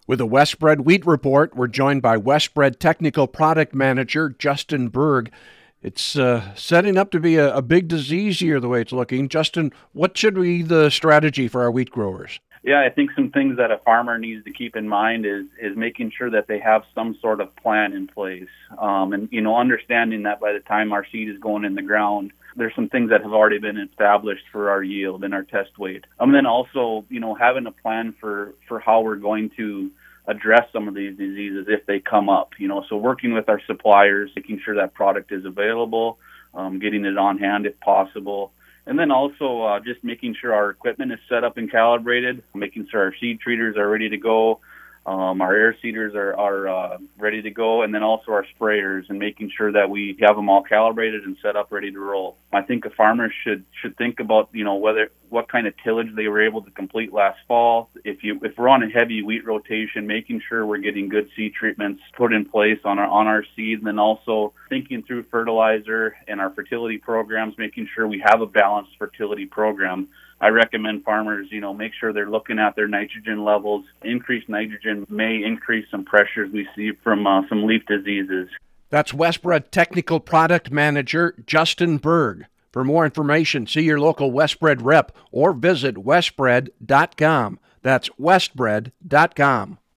With the Westbred Wheat Report, we're joined by Westbred Technical Product Manager Justin Berg. It's setting up to be a big disease year the way it's looking. Justin, what should be the strategy for our wheat growers? Yeah, I think some things that a farmer needs to keep in mind is making sure that they have some sort of plan in place. And understanding that by the time our seed is going in the ground, there's some things that have already been established for our yield and our test weight. And then also, having a plan for how we're going to address some of these diseases if they come up. So working with our suppliers, making sure that product is available, getting it on hand if possible. And then also just making sure our equipment is set up and calibrated, making sure our seed treaters are ready to go, our air seeders are ready to go, and then also our sprayers, and making sure that we have them all calibrated and set up ready to roll. I think a farmer should think about what kind of tillage they were able to complete last fall. If we're on a heavy wheat rotation, making sure we're getting good seed treatments put in place on our seed, and then also thinking through fertilizer and our fertility programs, making sure we have a balanced fertility program. I recommend farmers, make sure they're looking at their nitrogen levels. Increased nitrogen may increase some pressures we see from some leaf diseases. That's Westbred Technical Product Manager Justin Berg. For more information, see your local Westbred rep or visit westbred.com. That's westbred.com.